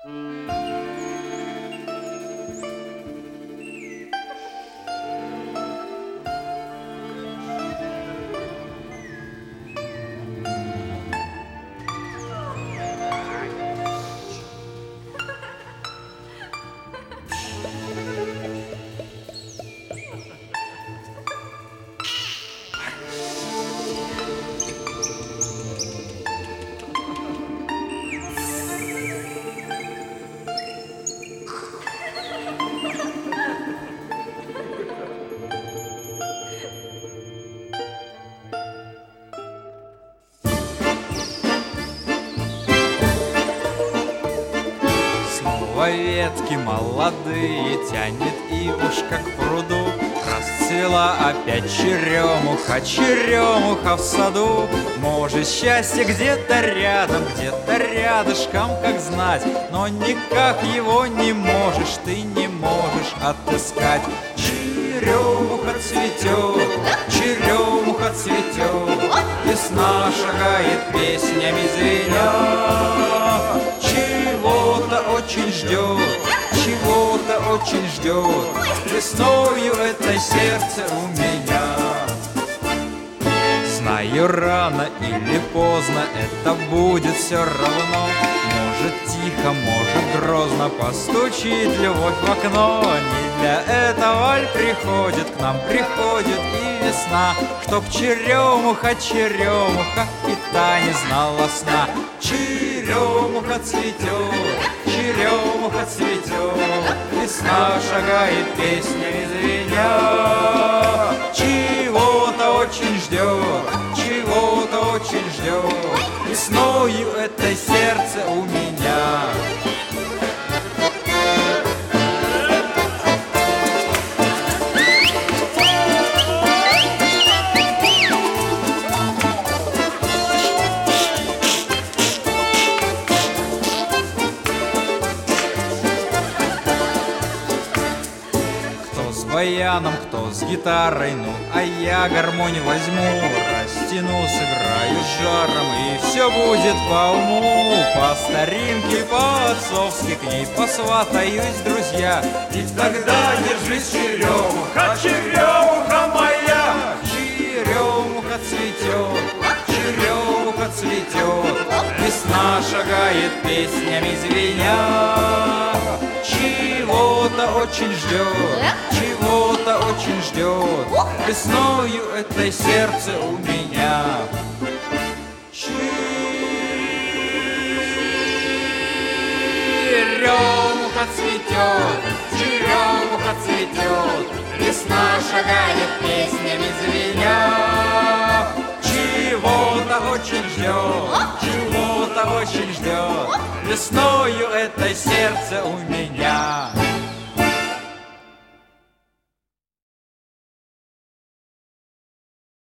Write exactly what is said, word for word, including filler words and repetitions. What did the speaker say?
Ветки молодые тянет ивушка к пруду. Расцвела опять черемуха, черемуха в саду. Может, счастье где-то рядом, где-то рядышком, как знать, но никак его не можешь, ты не можешь отыскать. Черемуха цветет, черемуха цветет, весна шагает песнями звеня. Чего-то очень ждет, чего-то очень ждет, весною это сердце у меня. Знаю, рано или поздно это будет все равно. Может, тихо, может, грозно постучит любовь в окно. Не для этого ль приходит к нам, приходит и весна, чтоб черемуха, черемуха и та не знала сна. Черемуха цветет, черемуха цветет, весна шагает песнями звеня. Чего-то очень ждет, чего-то очень ждет, весною это сердце у меня. Баяном, кто с гитарой, ну, а я гармонь возьму, растяну, сыграю с жаром, и все будет по уму. По старинке, по-отцовски к ней посватаюсь, друзья, и тогда держись, черемуха, черемуха моя. Черемуха цветет, черемуха цветет, весна шагает песнями звеня. Чего-то очень ждет, чего-то очень ждет, весною это сердце у меня. Черемуха цветет, черемуха цветет, весна шагает песнями звеня. Чего-то очень ждет, чего-то очень ждет, весною это сердце у меня.